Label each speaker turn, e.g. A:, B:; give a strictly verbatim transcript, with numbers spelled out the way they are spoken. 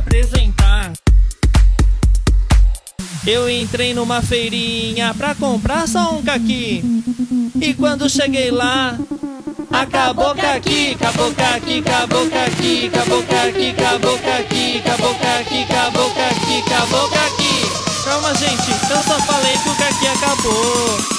A: apresentar. Eu entrei numa feirinha pra comprar só um caqui. E quando cheguei lá, acabou caqui, acabou caqui, acabou caqui, acabou caqui, acabou caqui, acabou caqui, acabou caqui, acabou caqui. Calma, gente, eu só falei que o caqui acabou.